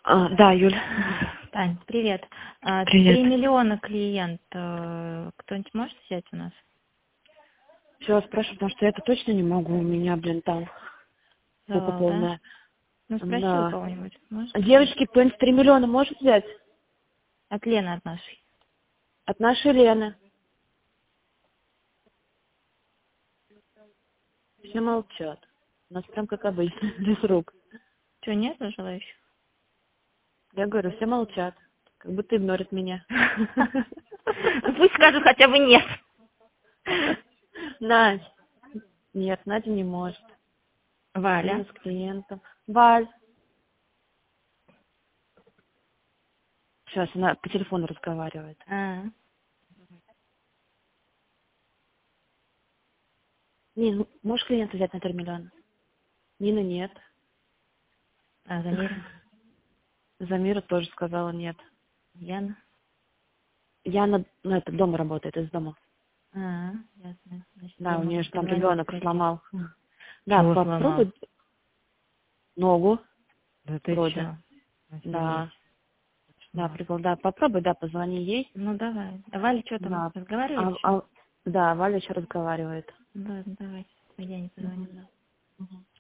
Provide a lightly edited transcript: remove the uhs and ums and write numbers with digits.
Да, Юль. Тань, привет. Привет. 3 миллиона клиент. Кто-нибудь может взять у нас? Все, спрашиваю, потому что я это точно не могу. У меня, там скука Завал, да? полная. Ну, спроси у Да. кого-нибудь. Может? Девочки, Пенс 3 миллиона может взять? От Лены от нашей. От нашей Лены. Все молчат. У нас прям как обычно, без рук. Что, нет желающих? Я говорю, все молчат. Как будто игнорят меня. Пусть скажут хотя бы нет. Надь. Нет, Надя не может. Валя. Лена с клиентом. Валь. Сейчас она по телефону разговаривает. Нин, можешь клиента взять на 3 миллиона? Нина нет. Замира. Замира тоже сказала нет. Яна. Яна, это дома работает, из дома. Ясно. Значит, Да, я у могу нее же там позвонить, ребенок спросить. сломал. Да, Чего сломал? попробуй ногу. Да ты Вроде. чё? Да. Да, Офигеть. да, попробуй, да, позвони ей. Ну, давай. А Валя что там, Да. разговаривает еще? Да, Валя еще разговаривает. Да, давай. Я не позвоню. Мгм.